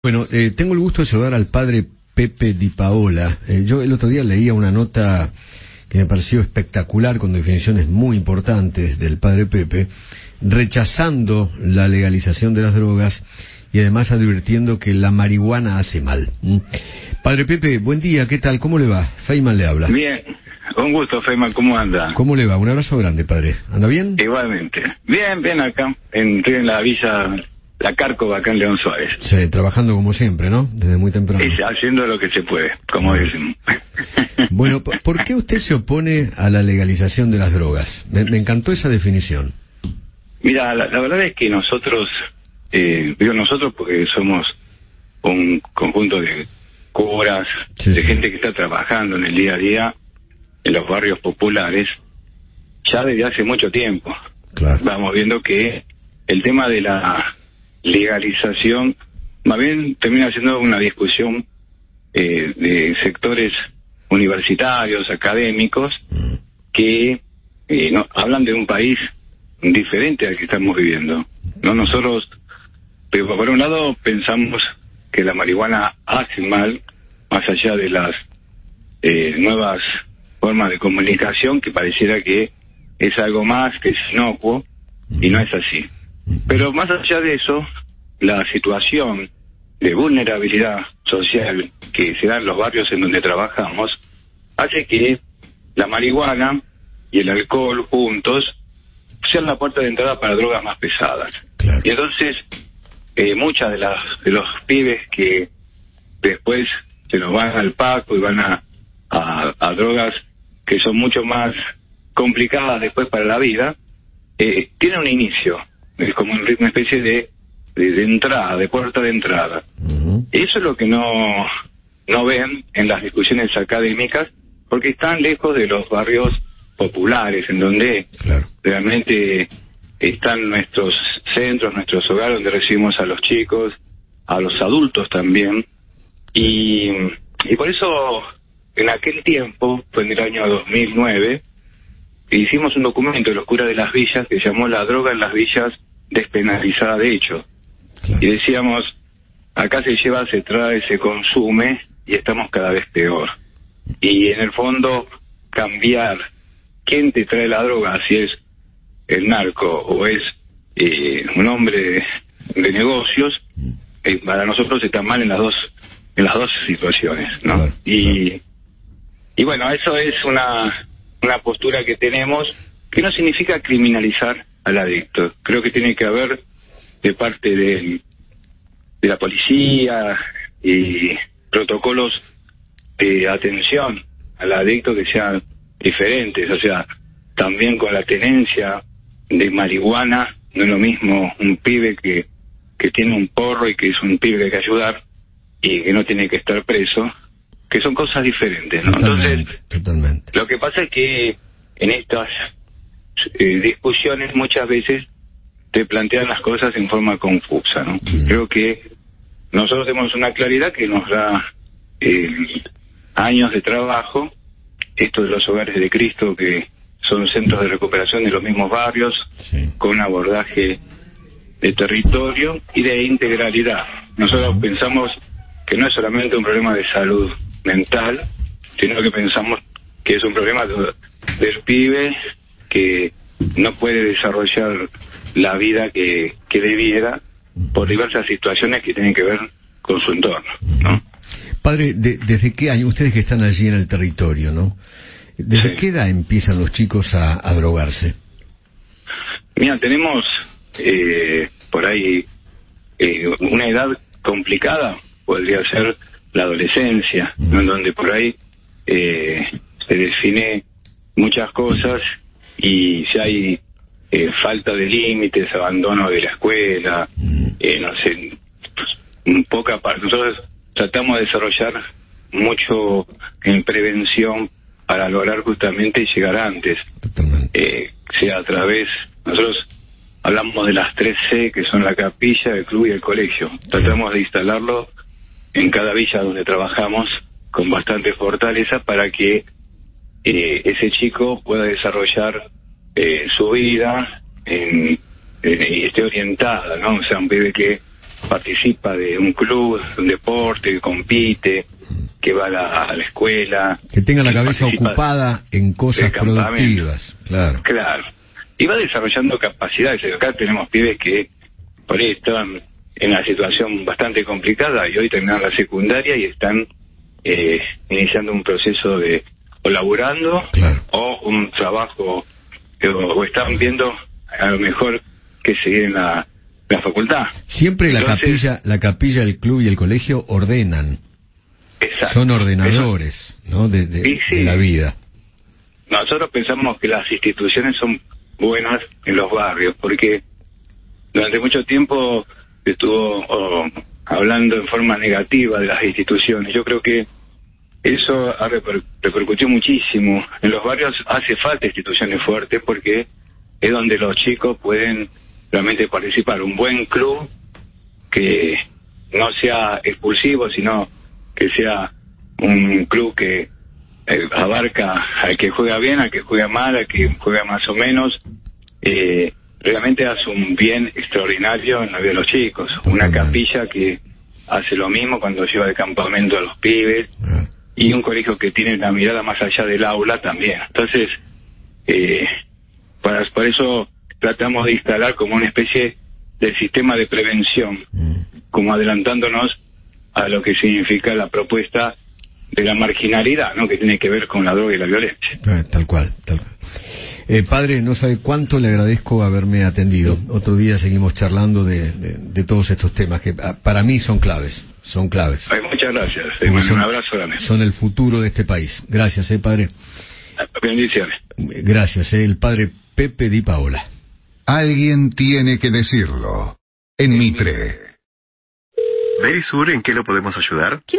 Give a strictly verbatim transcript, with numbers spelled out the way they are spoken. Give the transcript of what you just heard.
Bueno, eh, tengo el gusto de saludar al padre Pepe Di Paola. Eh, yo el otro día leía una nota que me pareció espectacular, con definiciones muy importantes del padre Pepe, rechazando la legalización de las drogas y además advirtiendo que la marihuana hace mal. ¿Mm? Padre Pepe, buen día, ¿qué tal? ¿Cómo le va? Feynman le habla. Bien, un gusto, Feynman, ¿cómo anda? ¿Cómo le va? Un abrazo grande, padre. ¿Anda bien? Igualmente. Bien, bien acá, en, estoy en la villa La Cárcova, acá en León Suárez. Sí, trabajando como siempre, ¿no? Desde muy temprano. Y haciendo lo que se puede, como Bueno. dicen. Bueno, ¿por qué usted se opone a la legalización de las drogas? Me, me encantó esa definición. Mira, la, la verdad es que nosotros, eh, digo nosotros porque somos un conjunto de curas, Sí, de sí. gente que está trabajando en el día a día en los barrios populares, ya desde hace mucho tiempo. Claro. Vamos viendo que el tema de la legalización más bien termina siendo una discusión eh, de sectores universitarios, académicos, Mm. que eh, no, hablan de un país diferente al que estamos viviendo. No, nosotros, pero por un lado, pensamos que la marihuana hace mal, más allá de las eh, nuevas formas de comunicación, que pareciera que es algo más que es inocuo, y no es así. Pero más allá de eso, la situación de vulnerabilidad social que se da en los barrios en donde trabajamos hace que la marihuana y el alcohol juntos sean la puerta de entrada para drogas más pesadas. Claro. Y entonces, eh, muchas de las de los pibes que después se nos van al Paco y van a, a, a drogas que son mucho más complicadas después para la vida, eh, tienen un inicio, es como una especie de, de, de entrada, de puerta de entrada. Ujú. Eso es lo que no, no ven en las discusiones académicas, porque están lejos de los barrios populares, en donde Claro. realmente están nuestros centros, nuestros hogares, donde recibimos a los chicos, a los adultos también. Y, y por eso, en aquel tiempo, fue en el año dos mil nueve, hicimos un documento de los curas de las villas que se llamó La droga en las villas despenalizada de hecho. Claro. Y decíamos, acá se lleva, se trae, se consume y estamos cada vez peor. Y en el fondo, cambiar quién te trae la droga, si es el narco o es eh, un hombre de, de negocios, eh, para nosotros está mal en las dos en las dos situaciones, ¿no? Claro, y claro. y bueno, eso es una una postura que tenemos, que no significa criminalizar al adicto. Creo que tiene que haber de parte de, de la policía y protocolos de atención al adicto que sean diferentes. O sea, también con la tenencia de marihuana, no es lo mismo un pibe que, que tiene un porro y que es un pibe que hay que ayudar y que no tiene que estar preso, que son cosas diferentes, ¿no? Totalmente, Entonces, totalmente. lo que pasa es que en estas eh, discusiones muchas veces te plantean las cosas en forma confusa, ¿no? Mm. Creo que nosotros tenemos una claridad que nos da eh, años de trabajo, esto de los hogares de Cristo, que son centros de recuperación de los mismos barrios, Sí. con abordaje de territorio y de integralidad. Nosotros Ujú. pensamos que no es solamente un problema de salud mental, sino que pensamos que es un problema de, del pibe que no puede desarrollar la vida que, que debiera por diversas situaciones que tienen que ver con su entorno, ¿no? Padre, de- ¿desde qué año, ustedes que están allí en el territorio, ¿no? ¿Desde Sí. qué edad empiezan los chicos a, a drogarse? Mira, tenemos eh, por ahí eh, una edad complicada, podría ser la adolescencia, ¿no? En donde por ahí eh, se define muchas cosas y si hay eh, falta de límites, abandono de la escuela, eh, no sé, pues, un poca parte. Nosotros tratamos de desarrollar mucho en prevención para lograr justamente llegar antes, Totalmente. eh, sea a través, nosotros hablamos de las tres C, que son la capilla, el club y el colegio. Tratamos de instalarlo en cada villa donde trabajamos con bastante fortaleza para que eh, ese chico pueda desarrollar eh, su vida en, eh, y esté orientada, ¿no? O sea, un pibe que participa de un club, de un deporte, que compite, que va a la, a la escuela. Que tenga la cabeza ocupada en cosas productivas, claro. Claro. Y va desarrollando capacidades. Acá tenemos pibes que por ahí estaban en una situación bastante complicada y hoy terminaron la secundaria y están eh, iniciando un proceso de o laburando, claro, o un trabajo, eh, o están viendo a lo mejor que seguir en la, la facultad. Siempre Entonces, la capilla, la capilla, el club y el colegio ordenan. Exacto. Son ordenadores, Eso, ¿no? De, de, sí. de la vida. Nosotros pensamos que las instituciones son buenas en los barrios, porque durante mucho tiempo se estuvo oh, hablando en forma negativa de las instituciones. Yo creo que eso ha reper, repercutido muchísimo. En los barrios hace falta instituciones fuertes porque es donde los chicos pueden realmente participar. Un buen club que no sea expulsivo, sino que sea un club que eh, abarca al que juega bien, al que juega mal, al que juega más o menos. Eh, realmente hace un bien extraordinario en la vida de los chicos. Una capilla que hace lo mismo cuando lleva de campamento a los pibes, y un colegio que tiene una mirada más allá del aula también. Entonces, eh, para, por eso tratamos de instalar como una especie de sistema de prevención, como adelantándonos a lo que significa la propuesta de la marginalidad, ¿no? Que tiene que ver con la droga y la violencia. Eh, tal cual, tal cual. Eh, padre, no sabe cuánto le agradezco haberme atendido. Otro día seguimos charlando de, de, de todos estos temas que para mí son claves, son claves. Ay, muchas gracias. Son, un abrazo grande. Son el futuro de este país. Gracias, eh, padre. Bendiciones. Gracias, eh, el padre Pepe Di Paola. Alguien tiene que decirlo. En Mitre. Verisur, ¿en qué lo podemos ayudar?